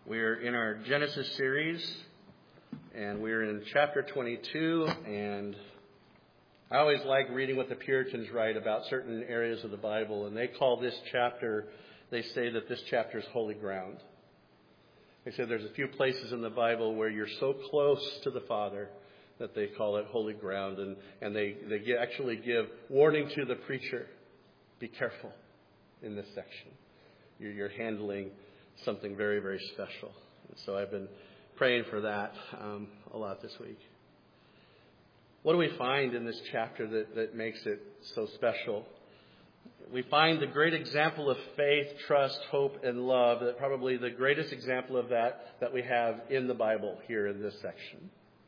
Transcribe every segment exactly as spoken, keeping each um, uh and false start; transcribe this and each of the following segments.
We're in our Genesis series, and we're in chapter twenty-two, and I always like reading what the Puritans write about certain areas of the Bible, and they call this chapter, they say that this chapter is holy ground. They say there's a few places in the Bible where you're so close to the Father that they call it holy ground, and, and they, they actually give warning to the preacher, be careful in this section. You're, you're handling something very, very special. And so I've been praying for that um, a lot this week. What do we find in this chapter that, that makes it so special? We find the great example of faith, trust, hope, and love, that probably the greatest example of that that we have in the Bible here in this section.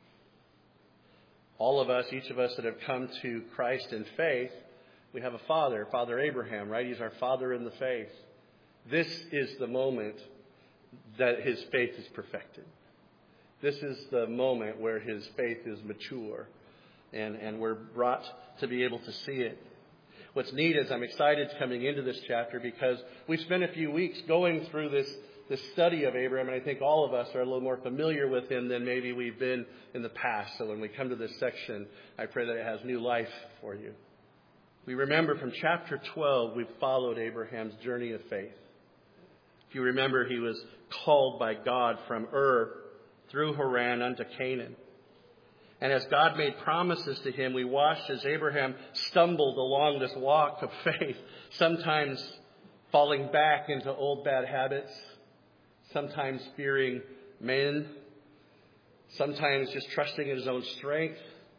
All of us, each of us that have come to Christ in faith, we have a father, Father Abraham, right? He's our father in the faith. This is the moment that his faith is perfected. This is the moment where his faith is mature, and, and we're brought to be able to see it. What's neat is I'm excited coming into this chapter because we spent a few weeks going through this, this study of Abraham, and I think all of us are a little more familiar with him than maybe we've been in the past. So when we come to this section, I pray that it has new life for you. We remember from chapter twelve, we've followed Abraham's journey of faith. If you remember, he was called by God from Ur through Haran unto Canaan. And as God made promises to him, we watched as Abraham stumbled along this walk of faith, sometimes falling back into old bad habits, sometimes fearing men, sometimes just trusting in his own strength,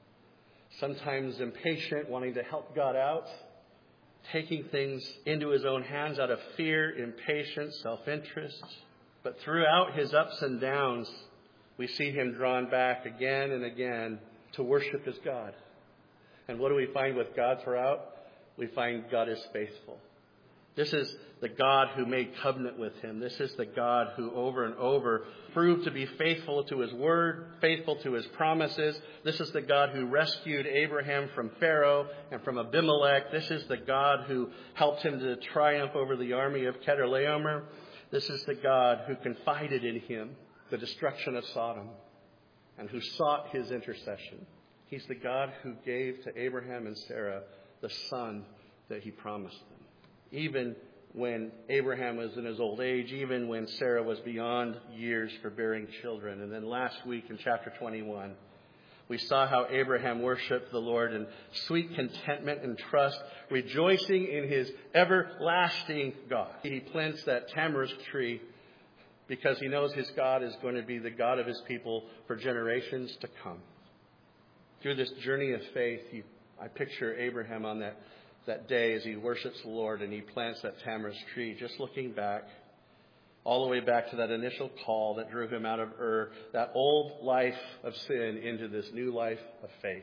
sometimes impatient, wanting to help God out, taking things into his own hands out of fear, impatience, self-interest. But throughout his ups and downs, we see him drawn back again and again to worship his God. And what do we find with God throughout? We find God is faithful. This is the God who made covenant with him. This is the God who over and over proved to be faithful to his word, faithful to his promises. This is the God who rescued Abraham from Pharaoh and from Abimelech. This is the God who helped him to triumph over the army of Chedorlaomer. This is the God who confided in him the destruction of Sodom and who sought his intercession. He's the God who gave to Abraham and Sarah the son that he promised them. Even when Abraham was in his old age, even when Sarah was beyond years for bearing children. And then last week in chapter twenty-one, we saw how Abraham worshiped the Lord in sweet contentment and trust, rejoicing in his everlasting God. He plants that tamarisk tree because he knows his God is going to be the God of his people for generations to come. Through this journey of faith, he, I picture Abraham on that, that day as he worships the Lord and he plants that tamarisk tree, just looking back, all the way back to that initial call that drew him out of Ur, that old life of sin into this new life of faith.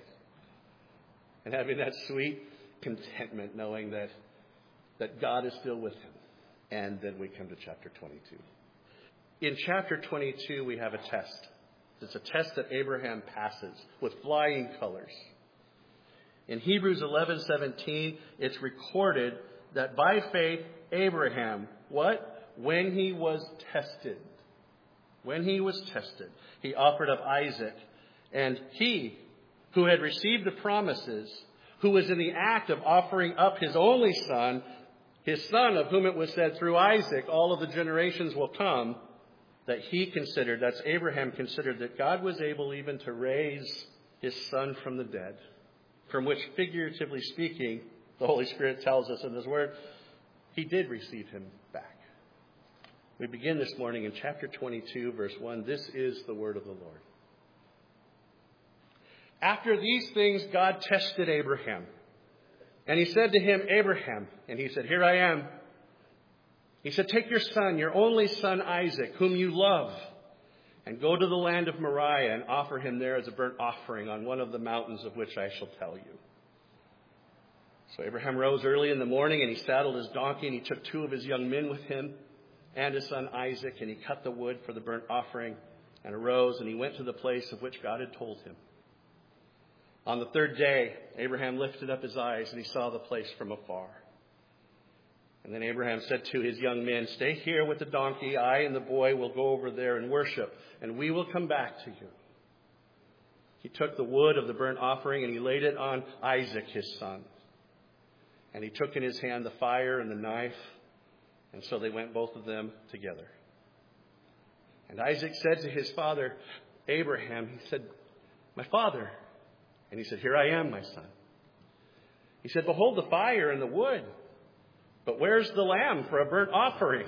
And having that sweet contentment, knowing that, that God is still with him. And then we come to chapter twenty-two. In chapter twenty-two, we have a test. It's a test that Abraham passes with flying colors. In Hebrews eleven seventeen, it's recorded that by faith, Abraham, what? When he was tested, when he was tested, he offered up Isaac. And he, who had received the promises, who was in the act of offering up his only son, his son of whom it was said, through Isaac, all of the generations will come, that he considered, that's Abraham considered, that God was able even to raise his son from the dead, from which, figuratively speaking, the Holy Spirit tells us in his word, he did receive him back. We begin this morning in chapter twenty-two, verse one. This is the word of the Lord. After these things, God tested Abraham. And he said to him, Abraham, and he said, here I am. He said, take your son, your only son Isaac, whom you love, and go to the land of Moriah and offer him there as a burnt offering on one of the mountains of which I shall tell you. So Abraham rose early in the morning, and he saddled his donkey, and he took two of his young men with him and his son Isaac, and he cut the wood for the burnt offering and arose, and he went to the place of which God had told him. On the third day, Abraham lifted up his eyes, and he saw the place from afar. And then Abraham said to his young men, "Stay here with the donkey. I and the boy will go over there and worship, and we will come back to you." He took the wood of the burnt offering and he laid it on Isaac, his son. And he took in his hand the fire and the knife. And so they went, both of them, together. And Isaac said to his father, Abraham, he said, "My father." And he said, "Here I am, my son." He said, "Behold the fire and the wood. But where's the lamb for a burnt offering?"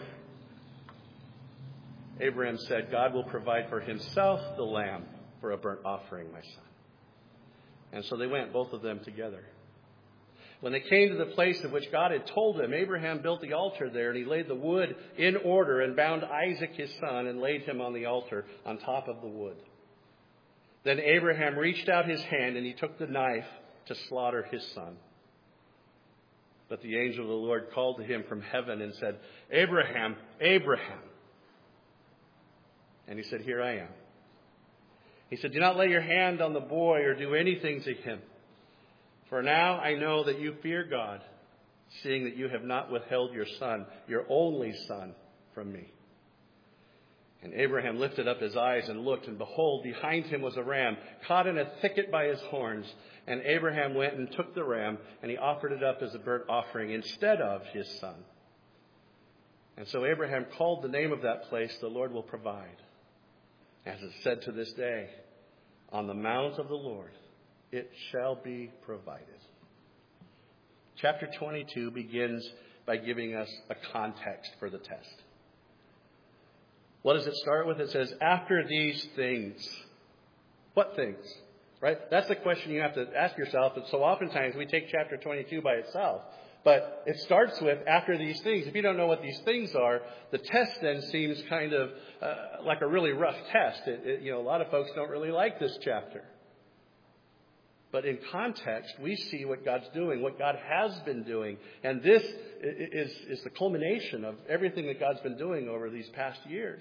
Abraham said, "God will provide for himself the lamb for a burnt offering, my son." And so they went, both of them together. When they came to the place of which God had told him, Abraham built the altar there, and he laid the wood in order and bound Isaac his son and laid him on the altar on top of the wood. Then Abraham reached out his hand and he took the knife to slaughter his son. But the angel of the Lord called to him from heaven and said, "Abraham, Abraham." And he said, "Here I am." He said, "Do not lay your hand on the boy or do anything to him. For now I know that you fear God, seeing that you have not withheld your son, your only son, from me." And Abraham lifted up his eyes and looked, and behold, behind him was a ram, caught in a thicket by his horns. And Abraham went and took the ram, and he offered it up as a burnt offering instead of his son. And so Abraham called the name of that place, "The Lord will provide." As is said to this day, "On the mount of the Lord it shall be provided." Chapter twenty-two begins by giving us a context for the test. What does it start with? It says, "After these things." What things? Right? That's the question you have to ask yourself. And so oftentimes we take chapter twenty-two by itself. But it starts with "after these things." If you don't know what these things are, the test then seems kind of uh, like a really rough test. It, it, you know, a lot of folks don't really like this chapter. But in context, we see what God's doing, what God has been doing. And this is, is the culmination of everything that God's been doing over these past years.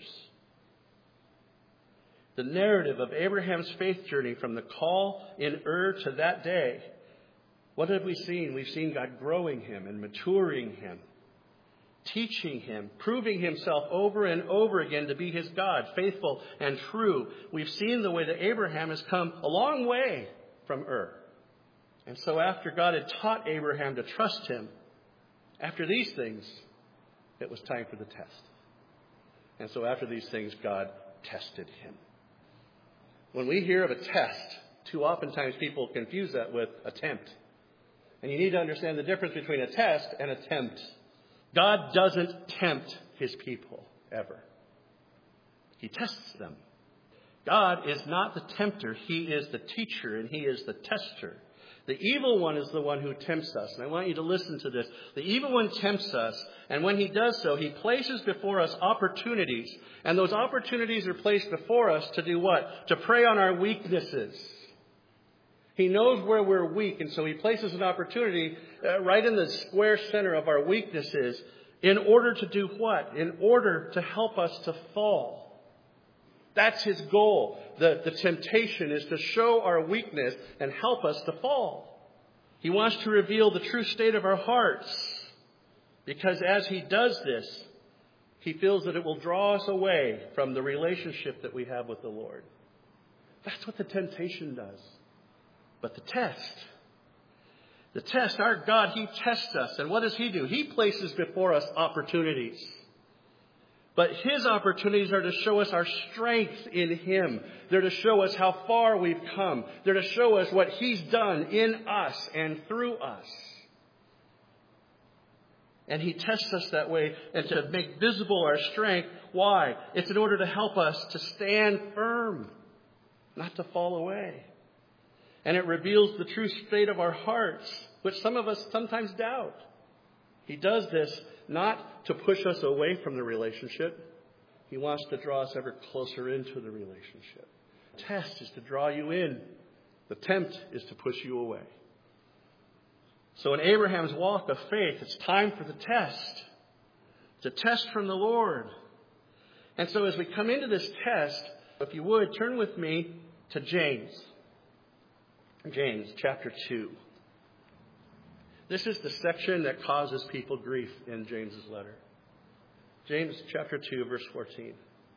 The narrative of Abraham's faith journey from the call in Ur to that day. What have we seen? We've seen God growing him and maturing him, teaching him, proving himself over and over again to be his God, faithful and true. We've seen the way that Abraham has come a long way from Ur. And so after God had taught Abraham to trust him, after these things, it was time for the test. And so after these things, God tested him. When we hear of a test, too oftentimes people confuse that with attempt. And you need to understand the difference between a test and attempt. God doesn't tempt his people, ever. He tests them. God is not the tempter. He is the teacher, and he is the tester. The evil one is the one who tempts us. And I want you to listen to this. The evil one tempts us, and when he does so, he places before us opportunities. And those opportunities are placed before us to do what? To prey on our weaknesses. He knows where we're weak, and so he places an opportunity uh, right in the square center of our weaknesses in order to do what? In order to help us to fall. That's his goal. The, the temptation is to show our weakness and help us to fall. He wants to reveal the true state of our hearts. Because as he does this, he feels that it will draw us away from the relationship that we have with the Lord. That's what the temptation does. But the test, the test, our God, he tests us. And what does he do? He places before us opportunities. But his opportunities are to show us our strength in him. They're to show us how far we've come. They're to show us what he's done in us and through us. And he tests us that way and to make visible our strength. Why? It's in order to help us to stand firm, not to fall away. And it reveals the true state of our hearts, which some of us sometimes doubt. He does this not to push us away from the relationship. He wants to draw us ever closer into the relationship. The test is to draw you in. The tempt is to push you away. So in Abraham's walk of faith, it's time for the test. It's a test from the Lord. And so as we come into this test, if you would, turn with me to James. James chapter two. This is the section that causes people grief in James's letter. James chapter two, verse fourteen.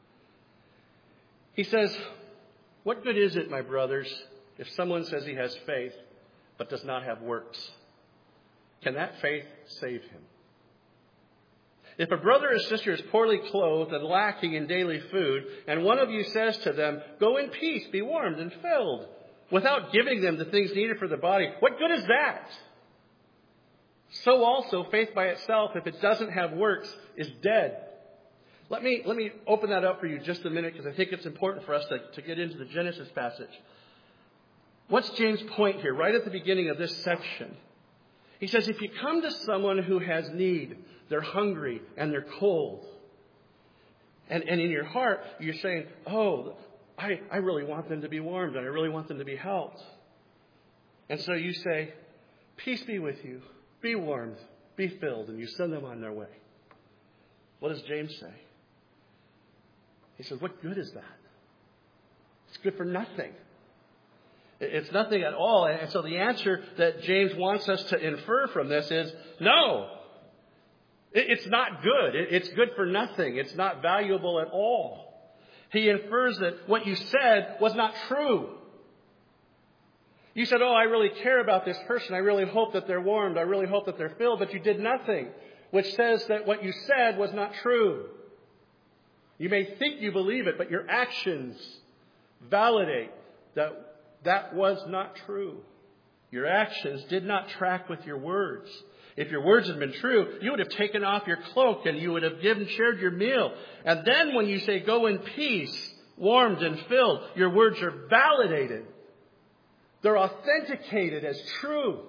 He says, "What good is it, my brothers, if someone says he has faith but does not have works? Can that faith save him? If a brother or sister is poorly clothed and lacking in daily food, and one of you says to them, 'Go in peace, be warmed and filled,' without giving them the things needed for the body, what good is that? So also, faith by itself, if it doesn't have works, is dead." Let me, let me open that up for you just a minute, because I think it's important for us to, to get into the Genesis passage. What's James' point here, right at the beginning of this section? He says, if you come to someone who has need, they're hungry and they're cold, and, and in your heart, you're saying, oh, I, I really want them to be warmed and I really want them to be helped. And so you say, peace be with you, be warmed, be filled, and you send them on their way. What does James say? He says, what good is that? It's good for nothing. It's nothing at all. And so the answer that James wants us to infer from this is, no, it's not good. It's good for nothing. It's not valuable at all. He infers that what you said was not true. You said, oh, I really care about this person. I really hope that they're warmed. I really hope that they're filled. But you did nothing, which says that what you said was not true. You may think you believe it, but your actions validate that that was not true. Your actions did not track with your words. If your words had been true, you would have taken off your cloak and you would have given, shared your meal. And then when you say, go in peace, warmed and filled, your words are validated. They're authenticated as true.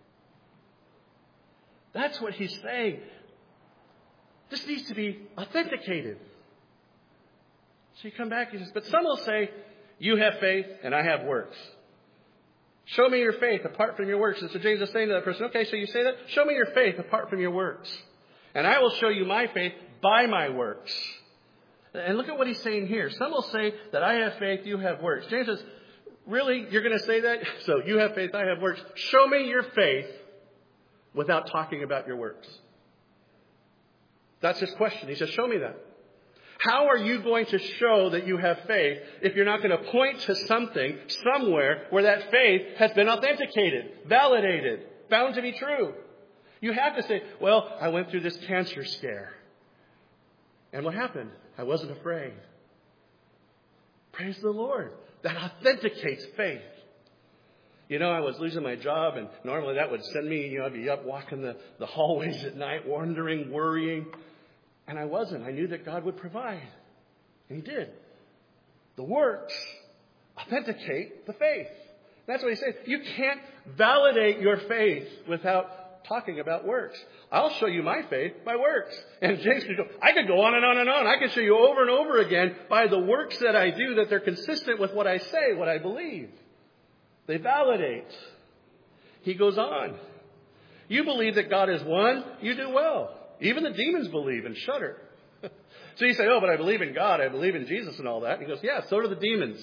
That's what he's saying. This needs to be authenticated. So you come back and he says, but some will say, you have faith and I have works. Show me your faith apart from your works. And so James is saying to that person, okay, so you say that? Show me your faith apart from your works. And I will show you my faith by my works. And look at what he's saying here. Some will say that I have faith, you have works. James says, really? You're going to say that? So you have faith, I have works. Show me your faith without talking about your works. That's his question. He says, show me that. How are you going to show that you have faith if you're not going to point to something somewhere where that faith has been authenticated, validated, found to be true? You have to say, well, I went through this cancer scare. And what happened? I wasn't afraid. Praise the Lord. That authenticates faith. You know, I was losing my job, and normally that would send me, you know, I'd be up walking the, the hallways at night, wondering, worrying. And I wasn't. I knew that God would provide. And He did. The works authenticate the faith. That's what He says. You can't validate your faith without talking about works. I'll show you my faith by works. And James could go, I could go on and on and on. I could show you over and over again by the works that I do that they're consistent with what I say, what I believe. They validate. He goes on. You believe that God is one, you do well. Even the demons believe and shudder. So you say, oh, but I believe in God. I believe in Jesus and all that. And he goes, yeah, so do the demons.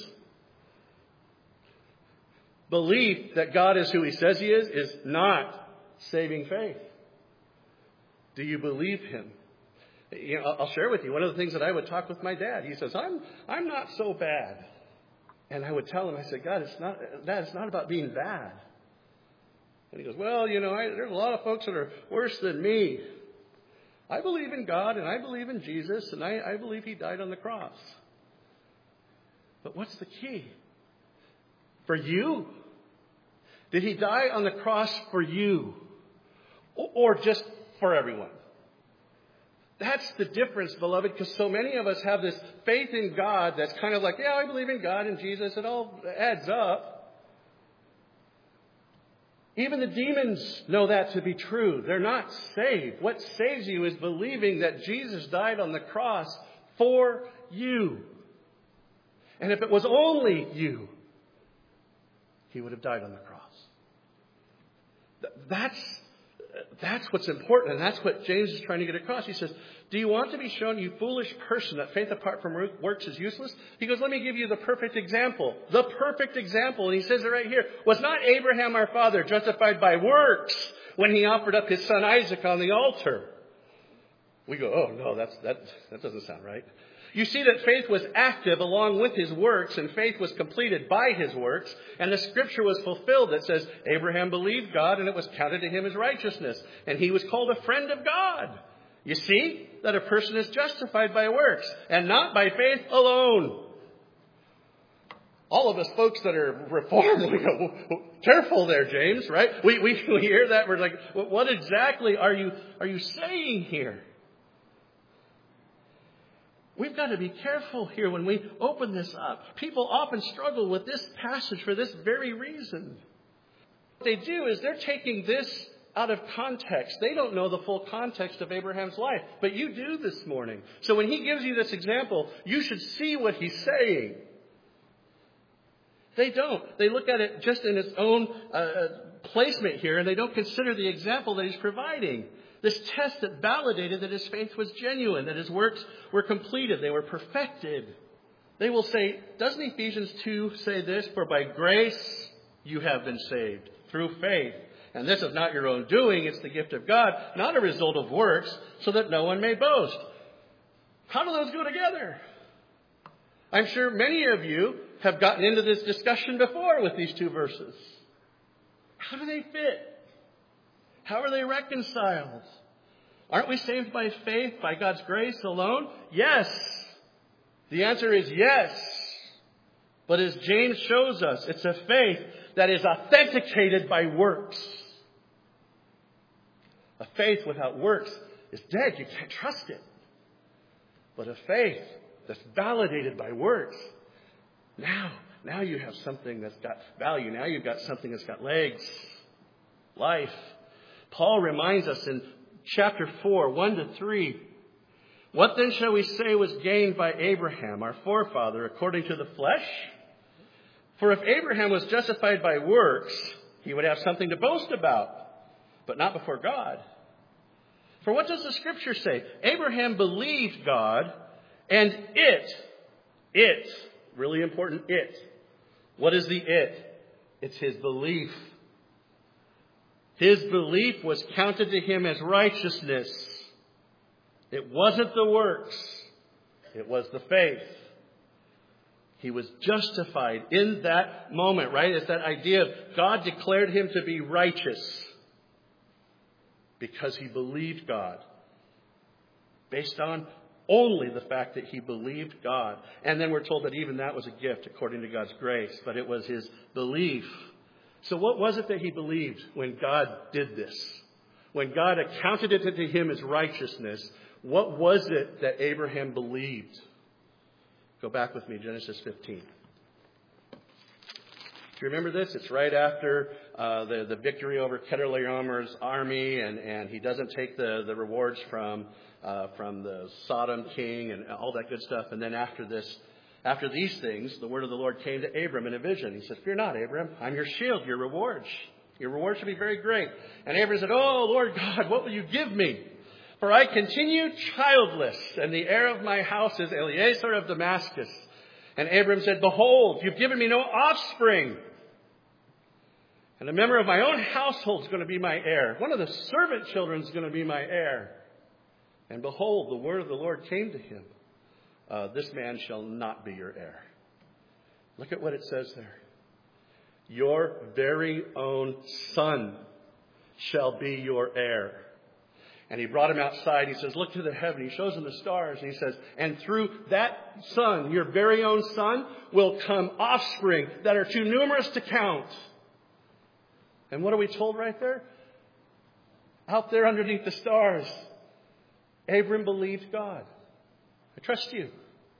Belief that God is who He says He is is not saving faith. Do you believe Him? You know, I'll share with you one of the things that I would talk with my dad. He says, I'm I'm not so bad. And I would tell him, I said, God, it's not, Dad, it's not about being bad. And he goes, well, you know, I, there's a lot of folks that are worse than me. I believe in God and I believe in Jesus and I, I believe He died on the cross. But what's the key? For you? Did He die on the cross for you? Or just for everyone? That's the difference, beloved, because so many of us have this faith in God that's kind of like, yeah, I believe in God and Jesus. It all adds up. Even the demons know that to be true. They're not saved. What saves you is believing that Jesus died on the cross for you. And if it was only you, He would have died on the cross. That's, that's what's important, and that's what James is trying to get across. He says, do you want to be shown, you foolish person, that faith apart from works is useless? He goes, let me give you the perfect example. The perfect example, and he says it right here. Was not Abraham our father justified by works when he offered up his son Isaac on the altar? We go, oh, no, that's, that, that doesn't sound right. You see that faith was active along with his works, and faith was completed by his works, and the scripture was fulfilled that says, Abraham believed God, and it was counted to him as righteousness, and he was called a friend of God. You see that a person is justified by works, and not by faith alone. All of us folks that are reformed, we go, careful there, James, right? We, we, we hear that, we're like, what exactly are you, are you saying here? We've got to be careful here when we open this up. People often struggle with this passage for this very reason. What they do is they're taking this out of context. They don't know the full context of Abraham's life, but you do this morning. So when he gives you this example, you should see what he's saying. They don't. They look at it just in its own uh, placement here, and they don't consider the example that he's providing. This test that validated that his faith was genuine, that his works were completed, they were perfected. They will say, doesn't Ephesians two say this? For by grace you have been saved through faith. And this is not your own doing, it's the gift of God, not a result of works, so that no one may boast. How do those go together? I'm sure many of you have gotten into this discussion before with these two verses. How do they fit? How are they reconciled? Aren't we saved by faith, by God's grace alone? Yes. The answer is yes. But as James shows us, it's a faith that is authenticated by works. A faith without works is dead. You can't trust it. But a faith that's validated by works, now, now you have something that's got value. Now you've got something that's got legs, life. Paul reminds us in chapter four, one to three, what then shall we say was gained by Abraham, our forefather, according to the flesh? For if Abraham was justified by works, he would have something to boast about, but not before God. For what does the scripture say? Abraham believed God, and it, it, really important, it. What is the it? It's his belief. His belief was counted to him as righteousness. It wasn't the works. It was the faith. He was justified in that moment, right? It's that idea of God declared him to be righteous because he believed God. Based on only the fact that he believed God. And then we're told that even that was a gift according to God's grace. But it was his belief. So what was it that he believed when God did this? When God accounted it to him as righteousness, what was it that Abraham believed? Go back with me, Genesis fifteen. Do you remember this? It's right after uh, the, the victory over Chedorlaomer's army, and, and he doesn't take the, the rewards from, uh, from the Sodom king and all that good stuff. And then after this, After these things, the word of the Lord came to Abram in a vision. He says, fear not, Abram. I'm your shield, your reward. Your reward shall be very great. And Abram said, oh, Lord God, what will you give me? For I continue childless, and the heir of my house is Eliezer of Damascus. And Abram said, behold, you've given me no offspring. And a member of my own household is going to be my heir. One of the servant children is going to be my heir. And behold, the word of the Lord came to him. Uh, this man shall not be your heir. Look at what it says there. Your very own son shall be your heir. And he brought him outside. He says, look to the heaven. He shows him the stars. And he says, and through that son, your very own son, will come offspring that are too numerous to count. And what are we told right there? Out there underneath the stars, Abram believed God. I trust you.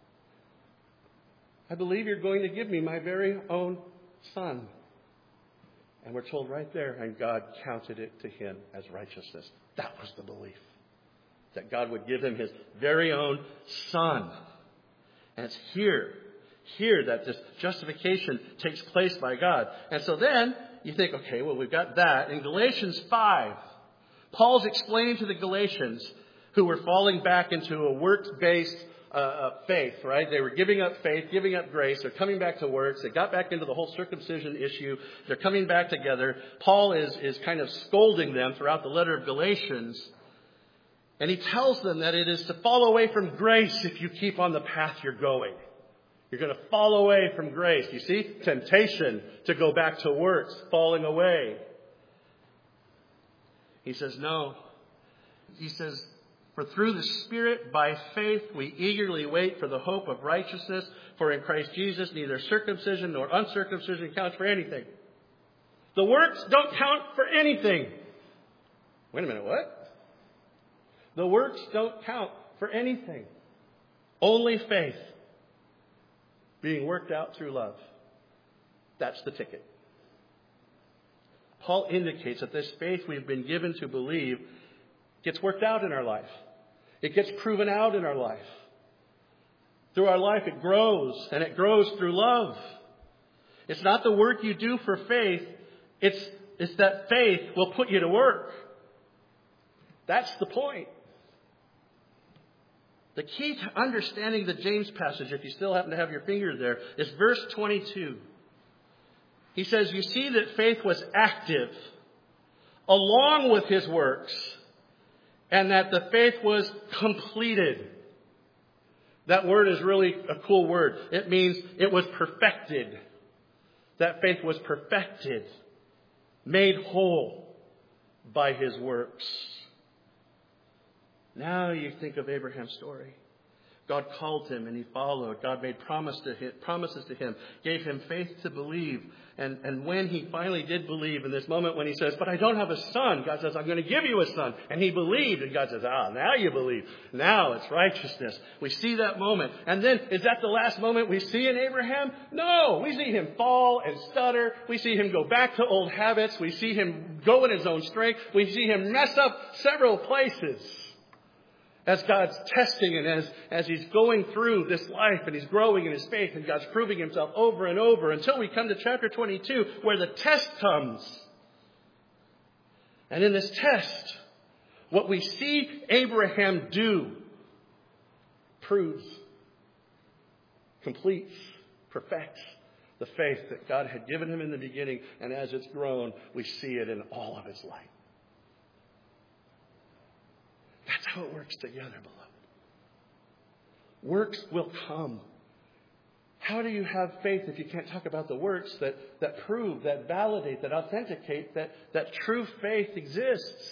I believe you're going to give me my very own son. And we're told right there, and God counted it to him as righteousness. That was the belief. That God would give him his very own son. And it's here, here that this justification takes place by God. And so then you think, okay, well, we've got that. In Galatians five, Paul's explaining to the Galatians who were falling back into a works-based uh, uh, faith, right? They were giving up faith, giving up grace. They're coming back to works. They got back into the whole circumcision issue. They're coming back together. Paul is, is kind of scolding them throughout the letter of Galatians. And he tells them that it is to fall away from grace if you keep on the path you're going. You're going to fall away from grace. You see? Temptation to go back to works, falling away. He says, no. He says, for through the Spirit, by faith, we eagerly wait for the hope of righteousness. For in Christ Jesus, neither circumcision nor uncircumcision counts for anything. The works don't count for anything. Wait a minute, what? The works don't count for anything. Only faith being worked out through love. That's the ticket. Paul indicates that this faith we've been given to believe gets worked out in our life. It gets proven out in our life. Through our life it grows, and it grows through love. It's not the work you do for faith. It's, it's that faith will put you to work. That's the point. The key to understanding the James passage, if you still happen to have your finger there, is verse twenty-two. He says, you see that faith was active along with his works, and that the faith was completed. That word is really a cool word. It means it was perfected. That faith was perfected, made whole by his works. Now you think of Abraham's story. God called him and he followed. God made promise to him, promises to him, gave him faith to believe. And, and when he finally did believe, in this moment when he says, but I don't have a son, God says, I'm going to give you a son. And he believed. And God says, ah, now you believe. Now it's righteousness. We see that moment. And then, is that the last moment we see in Abraham? No. We see him fall and stutter. We see him go back to old habits. We see him go in his own strength. We see him mess up several places. As God's testing and as, as he's going through this life and he's growing in his faith and God's proving himself over and over until we come to chapter twenty-two where the test comes. And in this test, what we see Abraham do proves, completes, perfects the faith that God had given him in the beginning. And as it's grown, we see it in all of his life. That's how it works together, beloved. Works will come. How do you have faith if you can't talk about the works that, that prove, that validate, that authenticate that, that true faith exists?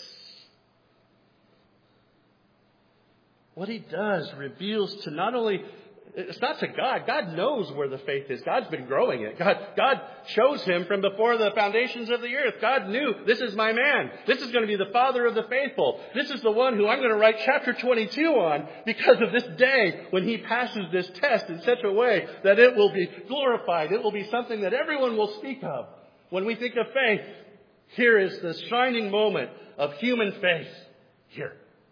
What he does reveals to not only, it's not to God. God knows where the faith is. God's been growing it. God, God chose him from before the foundations of the earth. God knew, this is my man. This is going to be the father of the faithful. This is the one who I'm going to write chapter twenty-two on because of this day when he passes this test in such a way that it will be glorified. It will be something that everyone will speak of. When we think of faith, here is the shining moment of human faith. Here.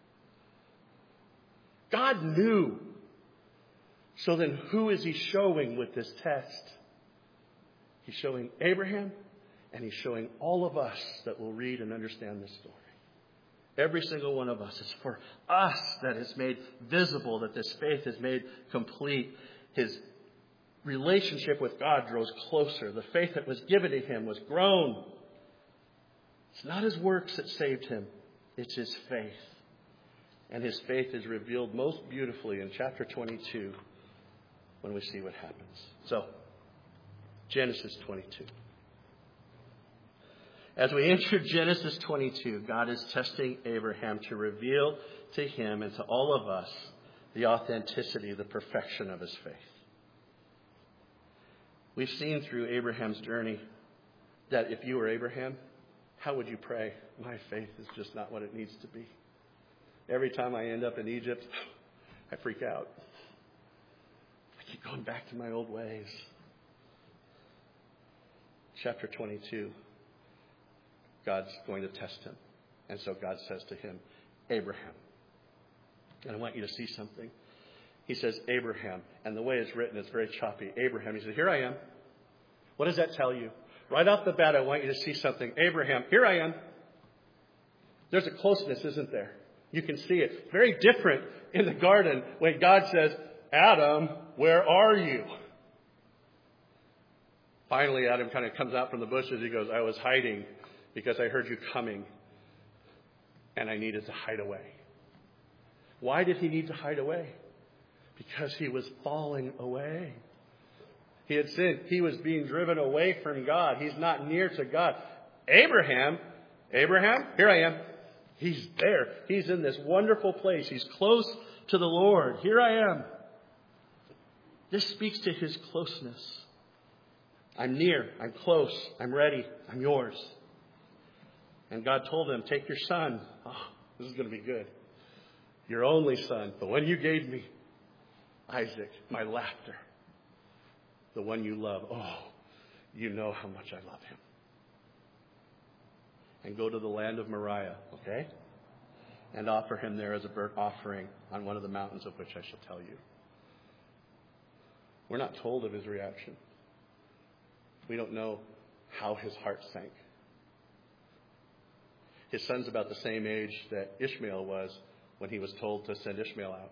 God knew. So then who is he showing with this test? He's showing Abraham, and he's showing all of us that will read and understand this story. Every single one of us. It's for us that it's made visible, that this faith is made complete. His relationship with God grows closer. The faith that was given to him was grown. It's not his works that saved him. It's his faith. And his faith is revealed most beautifully in chapter twenty-two. When we see what happens. So, Genesis twenty-two. As we enter Genesis twenty-two, God is testing Abraham to reveal to him and to all of us the authenticity, the perfection of his faith. We've seen through Abraham's journey that if you were Abraham, how would you pray? My faith is just not what it needs to be. Every time I end up in Egypt, I freak out. Keep going back to my old ways. Chapter twenty-two. God's going to test him. And so God says to him, Abraham. And I want you to see something. He says, Abraham. And the way it's written is very choppy. Abraham. He says, here I am. What does that tell you? Right off the bat, I want you to see something. Abraham, here I am. There's a closeness, isn't there? You can see it. Very different in the garden when God says, Adam, where are you? Finally, Adam kind of comes out from the bushes. He goes, I was hiding because I heard you coming and I needed to hide away. Why did he need to hide away? Because he was falling away. He had sinned. He was being driven away from God. He's not near to God. Abraham, Abraham, here I am. He's there. He's in this wonderful place. He's close to the Lord. Here I am. This speaks to his closeness. I'm near. I'm close. I'm ready. I'm yours. And God told him, take your son. Oh, this is going to be good. Your only son, the one you gave me. Isaac, my laughter. The one you love. Oh, you know how much I love him. And go to the land of Moriah, okay? And offer him there as a burnt offering on one of the mountains of which I shall tell you. We're not told of his reaction. We don't know how his heart sank. His son's about the same age that Ishmael was when he was told to send Ishmael out.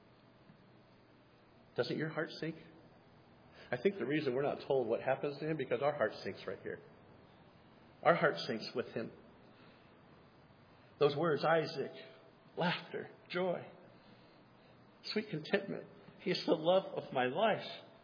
Doesn't your heart sink? I think the reason we're not told what happens to him because our heart sinks right here. Our heart sinks with him. Those words, Isaac, laughter, joy, sweet contentment. He is the love of my life.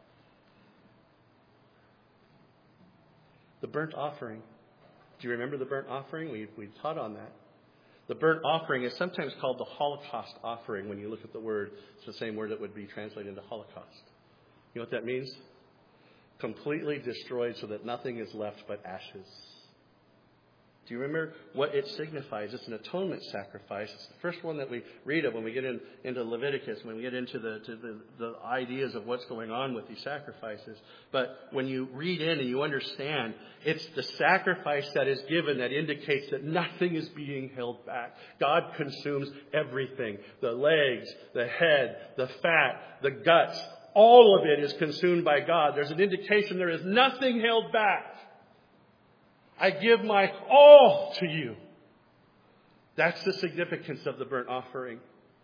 The burnt offering. Do you remember the burnt offering? We we taught on that. The burnt offering is sometimes called the Holocaust offering when you look at the word. It's the same word that would be translated into Holocaust. You know what that means? Completely destroyed so that nothing is left but ashes. Do you remember what it signifies? It's an atonement sacrifice. It's the first one that we read of when we get in, into Leviticus, when we get into the, to the, the ideas of what's going on with these sacrifices. But when you read in and you understand, it's the sacrifice that is given that indicates that nothing is being held back. God consumes everything. The legs, the head, the fat, the guts, all of it is consumed by God. There's an indication there is nothing held back. I give my all to you. That's the significance of the burnt offering.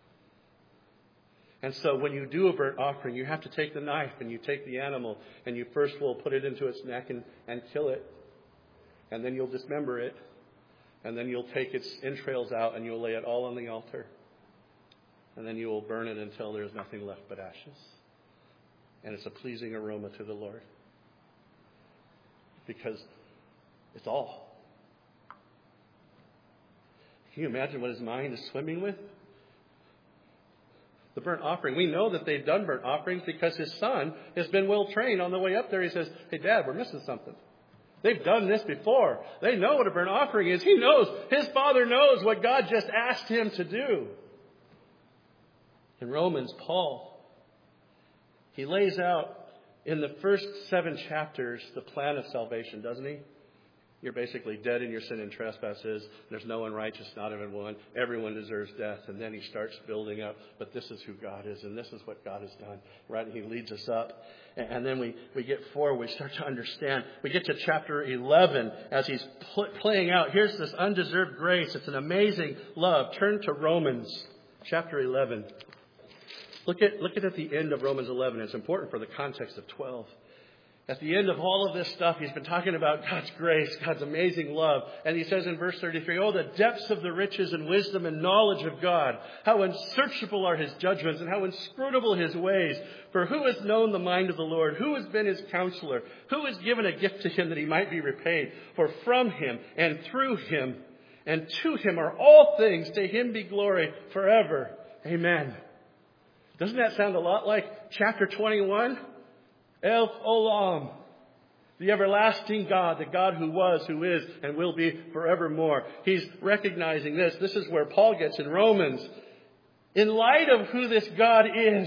And so when you do a burnt offering, you have to take the knife and you take the animal and you first will put it into its neck and, and kill it. And then you'll dismember it. And then you'll take its entrails out and you'll lay it all on the altar. And then you will burn it until there's nothing left but ashes. And it's a pleasing aroma to the Lord. Because it's all. Can you imagine what his mind is swimming with? The burnt offering. We know that they've done burnt offerings because his son has been well trained. On the way up there, he says, hey, Dad, we're missing something. They've done this before. They know what a burnt offering is. He knows. His father knows what God just asked him to do. In Romans, Paul, he lays out in the first seven chapters the plan of salvation, doesn't he? You're basically dead in your sin and trespasses. There's no one righteous, not even one. Everyone deserves death. And then he starts building up. But this is who God is, and this is what God has done. Right? And he leads us up. And then we, we get forward. We start to understand. We get to chapter eleven as he's pl- playing out. Here's this undeserved grace. It's an amazing love. Turn to Romans chapter eleven. Look at, look at at the end of Romans eleven. It's important for the context of twelve. At the end of all of this stuff, he's been talking about God's grace, God's amazing love. And he says in verse thirty-three, oh, the depths of the riches and wisdom and knowledge of God. How unsearchable are his judgments and how inscrutable his ways. For who has known the mind of the Lord? Who has been his counselor? Who has given a gift to him that he might be repaid? For from him and through him and to him are all things. To him be glory forever. Amen. Doesn't that sound a lot like chapter twenty-one? El Olam, the everlasting God, the God who was, who is, and will be forevermore. He's recognizing this. This is where Paul gets in Romans. In light of who this God is,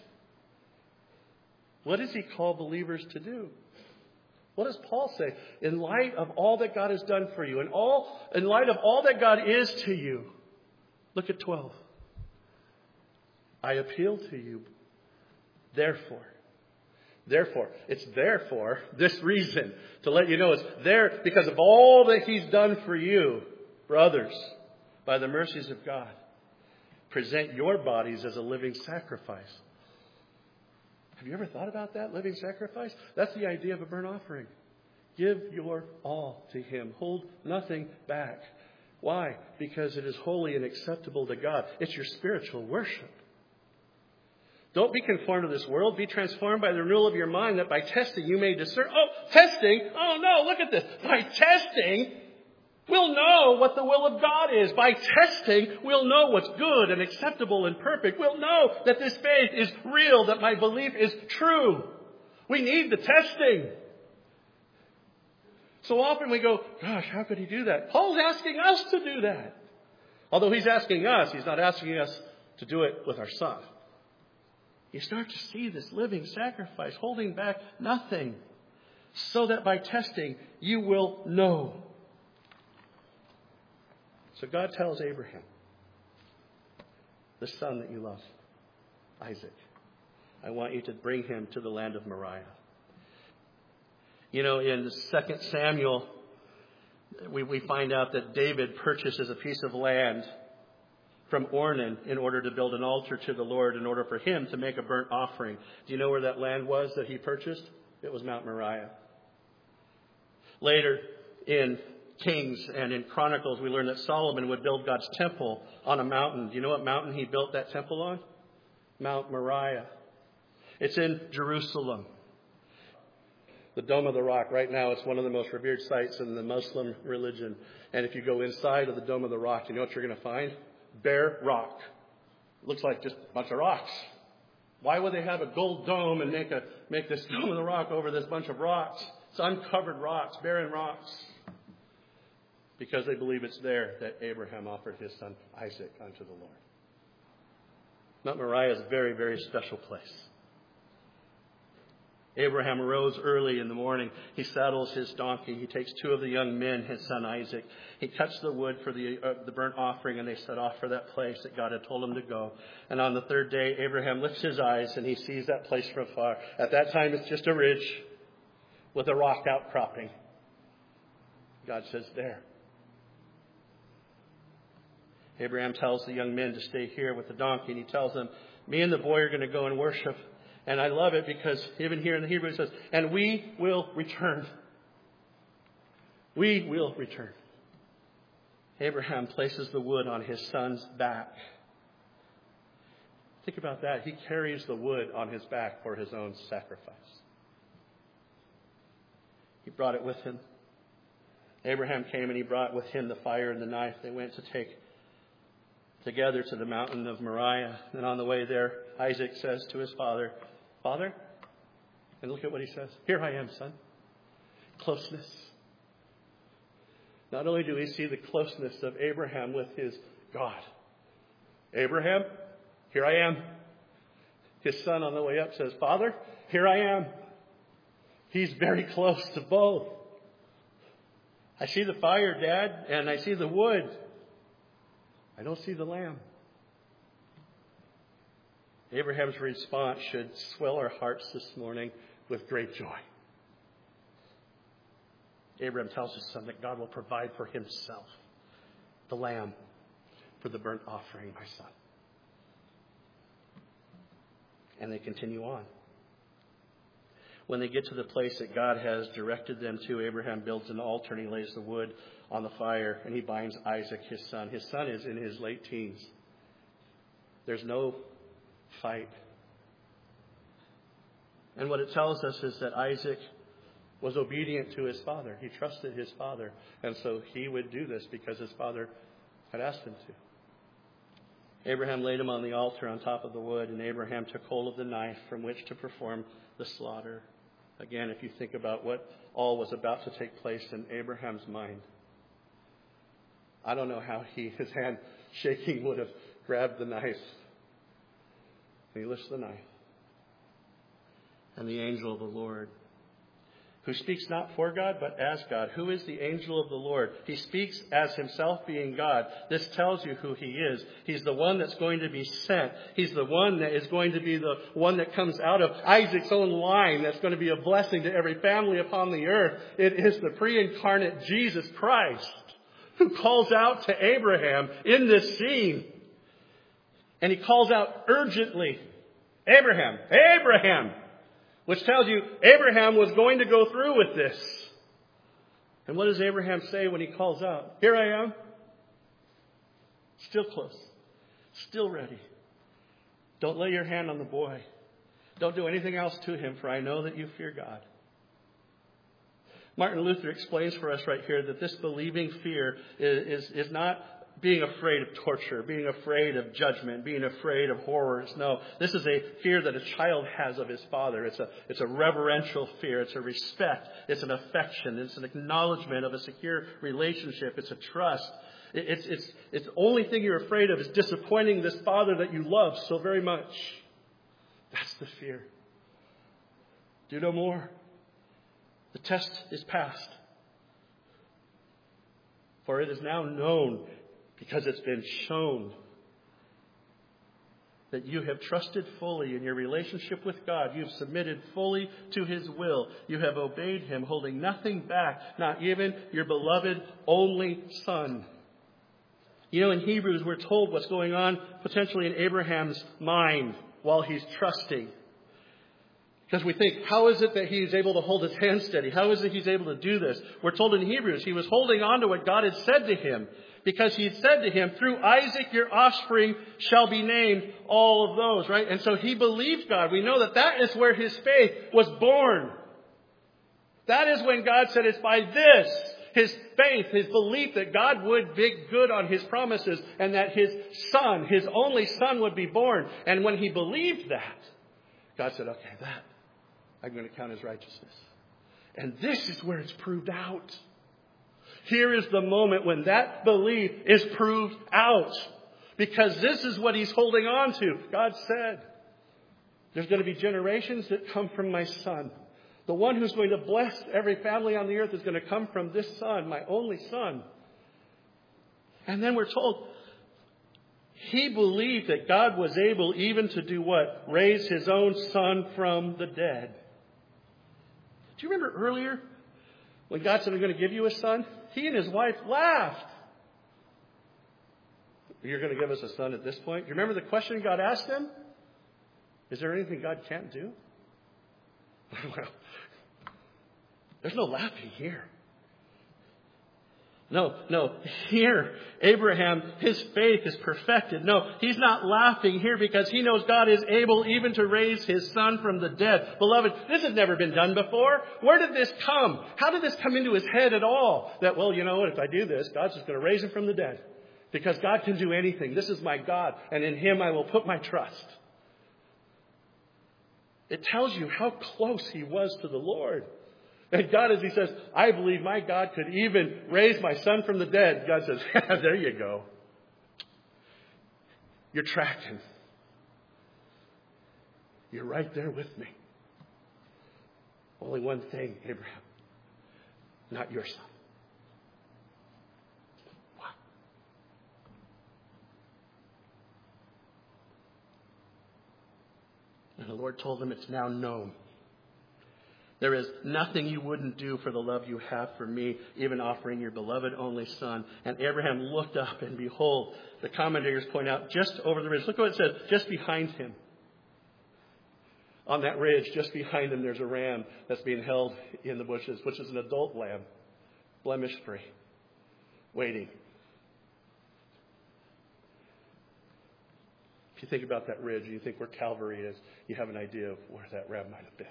what does he call believers to do? What does Paul say? In light of all that God has done for you, and all, in light of all that God is to you, look at twelve. I appeal to you, therefore. Therefore, it's therefore this reason to let you know it's there because of all that he's done for you, brothers. by the mercies of God, present your bodies as a living sacrifice. Have you ever thought about that, living sacrifice? That's the idea of a burnt offering. Give your all to Him. Hold nothing back. Why? Because it is holy and acceptable to God. It's your spiritual worship. Don't be conformed to this world. Be transformed by the renewal of your mind, that by testing you may discern. Oh, testing? Oh no, look at this. By testing, we'll know what the will of God is. By testing, we'll know what's good and acceptable and perfect. We'll know that this faith is real, that my belief is true. We need the testing. So often we go, gosh, how could he do that? Paul's asking us to do that. Although he's asking us, he's not asking us to do it with our son. You start to see this living sacrifice, holding back nothing, so that by testing you will know. So God tells Abraham, the son that you love, Isaac, I want you to bring him to the land of Moriah. You know, in Second Samuel, we, we find out that David purchases a piece of land from Ornan in order to build an altar to the Lord, in order for him to make a burnt offering. Do you know where that land was that he purchased? It was Mount Moriah. Later in Kings and in Chronicles, we learn that Solomon would build God's temple on a mountain. Do you know what mountain he built that temple on? Mount Moriah. It's in Jerusalem. The Dome of the Rock, right now, it's one of the most revered sites in the Muslim religion. And if you go inside of the Dome of the Rock, you know what you're going to find? Bare rock. It looks like just a bunch of rocks. Why would they have a gold dome and make a make this Dome of the Rock over this bunch of rocks? It's uncovered rocks, barren rocks. Because they believe it's there that Abraham offered his son Isaac unto the Lord. Mount Moriah is a very, very special place. Abraham arose early in the morning. He saddles his donkey. He takes two of the young men, his son Isaac. He cuts the wood for the uh, the burnt offering, and they set off for that place that God had told him to go. And on the third day, Abraham lifts his eyes, and he sees that place from afar. At that time, it's just a ridge with a rock outcropping. God says, there. Abraham tells the young men to stay here with the donkey, and he tells them, me and the boy are going to go and worship. And I love it because even here in the Hebrew it says, and we will return. We will return. Abraham places the wood on his son's back. Think about that. He carries the wood on his back for his own sacrifice. He brought it with him. Abraham came and he brought with him the fire and the knife. They went to take together to the mountain of Moriah. And on the way there, Isaac says to his father, Father, and look at what he says. Here I am, son. Closeness. Not only do we see the closeness of Abraham with his God. Abraham, here I am. His son on the way up says, Father, here I am. He's very close to both. I see the fire, Dad, and I see the wood. I don't see the lamb. Abraham's response should swell our hearts this morning with great joy. Abraham tells his son that God will provide for himself the lamb for the burnt offering, my son. And they continue on. When they get to the place that God has directed them to, Abraham builds an altar and he lays the wood on the fire and he binds Isaac, his son. His son is in his late teens. There's no fight. And what it tells us is that Isaac was obedient to his father. He trusted his father. And so he would do this because his father had asked him to. Abraham laid him on the altar on top of the wood, and Abraham took hold of the knife from which to perform the slaughter. Again, if you think about what all was about to take place in Abraham's mind, I don't know how he, his hand shaking, would have grabbed the knife. And he lifts the knife. And the angel of the Lord, who speaks not for God, but as God. Who is the angel of the Lord? He speaks as himself being God. This tells you who he is. He's the one that's going to be sent. He's the one that is going to be the one that comes out of Isaac's own line that's going to be a blessing to every family upon the earth. It is the pre-incarnate Jesus Christ who calls out to Abraham in this scene. And he calls out urgently, Abraham, Abraham, which tells you Abraham was going to go through with this. And what does Abraham say when he calls out? Here I am. Still close. Still ready. Don't lay your hand on the boy. Don't do anything else to him, for I know that you fear God. Martin Luther explains for us right here that this believing fear is, is, is not being afraid of torture, being afraid of judgment, being afraid of horrors. No, this is a fear that a child has of his father. It's a, it's a reverential fear. It's a respect. It's an affection. It's an acknowledgement of a secure relationship. It's a trust. It's, it's, it's the only thing you're afraid of is disappointing this father that you love so very much. That's the fear. Do no more. The test is passed. For it is now known, because it's been shown, that you have trusted fully in your relationship with God. You've submitted fully to His will. You have obeyed Him, holding nothing back, not even your beloved only Son. You know, in Hebrews, we're told what's going on potentially in Abraham's mind while he's trusting. Because we think, how is it that he's able to hold his hand steady? How is it he's able to do this? We're told in Hebrews, he was holding on to what God had said to him. Because he had said to him, through Isaac your offspring shall be named, all of those, right? And so he believed God. We know that that is where his faith was born. That is when God said, it's by this, his faith, his belief that God would make good on his promises and that his son, his only son, would be born. And when he believed that, God said, okay, that I'm going to count as righteousness. And this is where it's proved out. Here is the moment when that belief is proved out. Because this is what he's holding on to. God said, there's going to be generations that come from my son. The one who's going to bless every family on the earth is going to come from this son, my only son. And then we're told he believed that God was able even to do what? Raise his own son from the dead. Do you remember earlier when God said, I'm going to give you a son? He and his wife laughed. You're going to give us a son at this point? Do you remember the question God asked him? Is there anything God can't do? Well, there's no laughing here. No, no. Here, Abraham, his faith is perfected. No, he's not laughing here because he knows God is able even to raise his son from the dead. Beloved, this has never been done before. Where did this come? How did this come into his head at all? That, well, you know what, if I do this, God's just going to raise him from the dead. Because God can do anything. This is my God, and in him I will put my trust. It tells you how close he was to the Lord. And God, as he says, I believe my God could even raise my son from the dead. God says, there you go. You're tracking. You're right there with me. Only one thing, Abraham. Not your son. Wow. And the Lord told him, it's now known. There is nothing you wouldn't do for the love you have for me, even offering your beloved only son. And Abraham looked up, and behold, the commentators point out just over the ridge. Look what it says, just behind him. On that ridge, just behind him, there's a ram that's being held in the bushes, which is an adult lamb, blemish-free, waiting. If you think about that ridge, you think where Calvary is, you have an idea of where that ram might have been.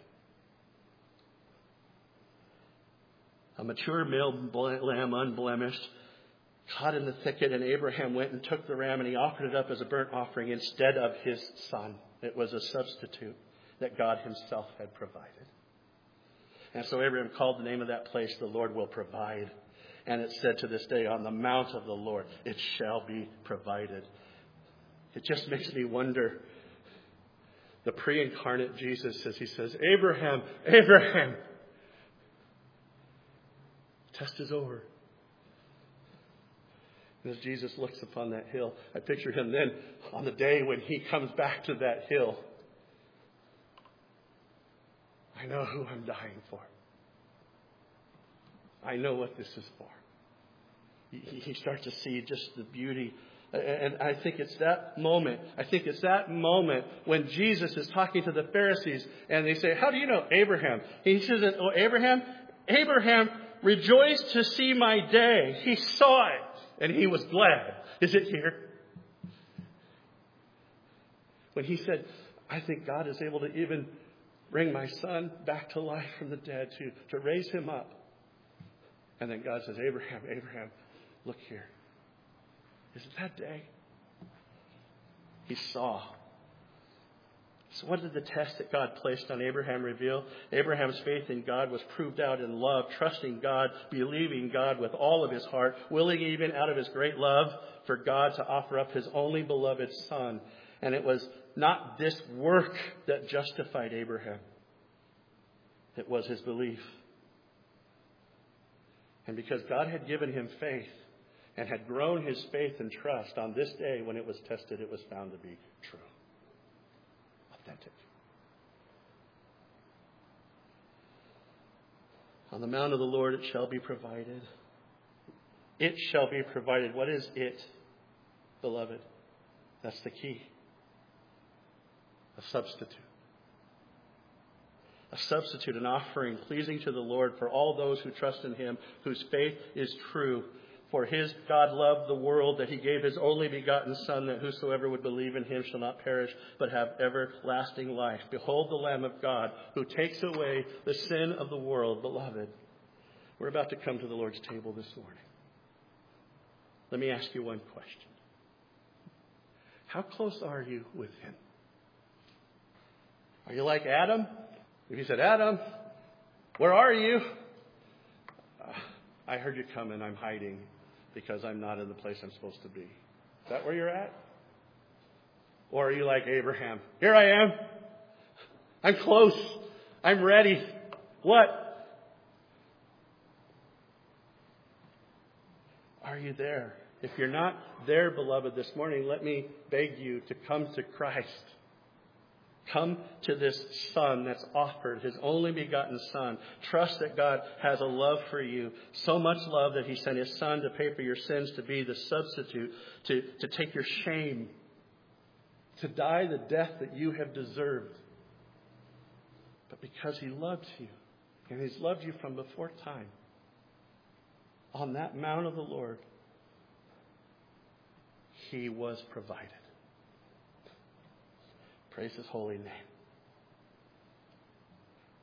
A mature male lamb, unblemished, caught in the thicket, and Abraham went and took the ram and he offered it up as a burnt offering instead of his son. It was a substitute that God himself had provided. And so Abraham called the name of that place, the Lord will provide. And it said to this day, on the mount of the Lord, it shall be provided. It just makes me wonder, the pre-incarnate Jesus, as he says, Abraham, Abraham, test is over. And as Jesus looks upon that hill, I picture him then on the day when he comes back to that hill. I know who I'm dying for. I know what this is for. he, he starts to see just the beauty. And I think it's that moment. I think it's that moment when Jesus is talking to the Pharisees and they say, how do you know Abraham? He says, oh, Abraham, Abraham rejoiced to see my day. He saw it and he was glad. Is it here? When he said, I think God is able to even bring my son back to life from the dead, to, to raise him up. And then God says, Abraham, Abraham, look here. Is it that day? He saw. So what did the test that God placed on Abraham reveal? Abraham's faith in God was proved out in love, trusting God, believing God with all of his heart, willing even out of his great love for God to offer up his only beloved son. And it was not this work that justified Abraham. It was his belief. And because God had given him faith, and had grown his faith and trust, on this day when it was tested, it was found to be true. Authentic. On the mount of the Lord it shall be provided. It shall be provided. What is it, beloved? That's the key. A substitute. A substitute, an offering pleasing to the Lord for all those who trust in him, whose faith is true. For his God loved the world that he gave his only begotten Son, that whosoever would believe in him shall not perish, but have everlasting life. Behold the Lamb of God, who takes away the sin of the world. Beloved, we're about to come to the Lord's table this morning. Let me ask you one question. How close are you with him? Are you like Adam? If you said, Adam, where are you? Uh, I heard you coming. I'm hiding because I'm not in the place I'm supposed to be. Is that where you're at? Or are you like Abraham? Here I am. I'm close. I'm ready. What? Are you there? If you're not there, beloved, this morning, let me beg you to come to Christ. Come to this Son that's offered, his only begotten Son. Trust that God has a love for you, so much love that he sent his Son to pay for your sins, to be the substitute, to, to take your shame, to die the death that you have deserved. But because he loves you, and he's loved you from before time, on that mount of the Lord, he was provided. Praise his holy name.